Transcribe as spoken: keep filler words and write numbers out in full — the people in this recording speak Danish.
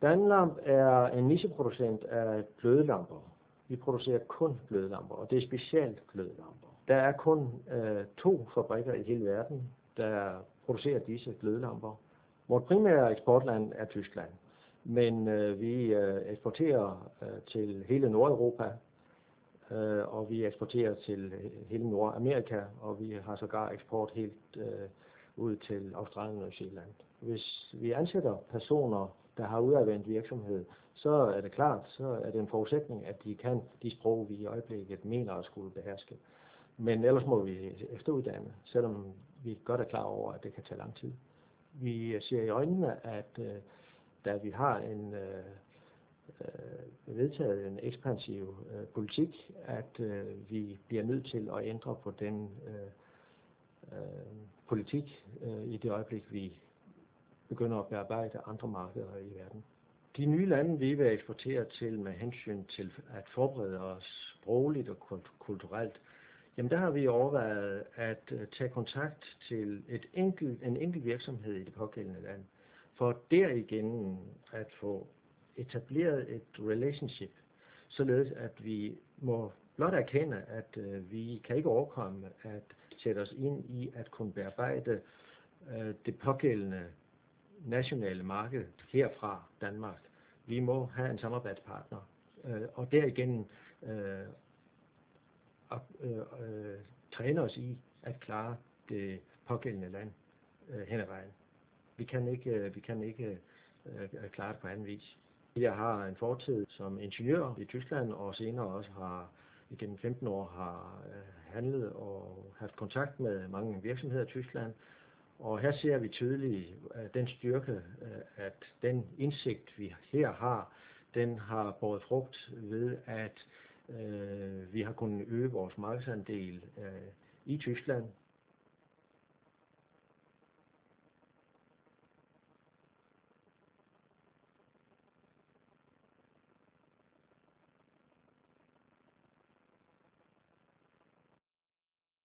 Danlamp er en nicheproducent af glødelamper. Vi producerer kun glødelamper, og det er specielt glødelamper. Der er kun øh, to fabrikker i hele verden, der producerer disse glødelamper. Vort primære eksportland er Tyskland, men øh, vi øh, eksporterer øh, til hele Nordeuropa, øh, og vi eksporterer til hele Nordamerika, og vi har sågar eksport helt øh, ud til Australien og New Zealand. Hvis vi ansætter personer, der har udadvendt virksomhed, så er det klart, så er det en forudsætning, at de kan de sprog, vi i øjeblikket mener at skulle beherske. Men ellers må vi efteruddanne, selvom vi godt er klar over, at det kan tage lang tid. Vi ser i øjnene, at øh, da vi har en øh, øh, vedtaget en ekspansiv øh, politik, at øh, vi bliver nødt til at ændre på den øh, øh, politik øh, i det øjeblik, vi begynder at bearbejde andre markeder i verden. De nye lande, vi vil eksportere til med hensyn til at forberede os sprogligt og kulturelt, jamen der har vi overvejet at tage kontakt til et enkelt, en enkelt virksomhed i det pågældende land, for derigennem at få etableret et relationship, således at vi må blot erkende, at øh, vi kan ikke overkomme at sætte os ind i at kunne bearbejde øh, det pågældende nationale marked herfra Danmark. Vi må have en samarbejdspartner, øh, og derigennem øh, øh, øh, træne os i at klare det pågældende land øh, hen ad vejen. Vi kan ikke, øh, vi kan ikke øh, klare det på anden vis. Jeg har en fortid som ingeniør i Tyskland, og senere også har igennem femten år har øh, handlet og haft kontakt med mange virksomheder i Tyskland. Og her ser vi tydeligt at den styrke, at den indsigt, vi her har, den har båret frugt ved, at øh, vi har kunnet øge vores markedsandel øh, i Tyskland.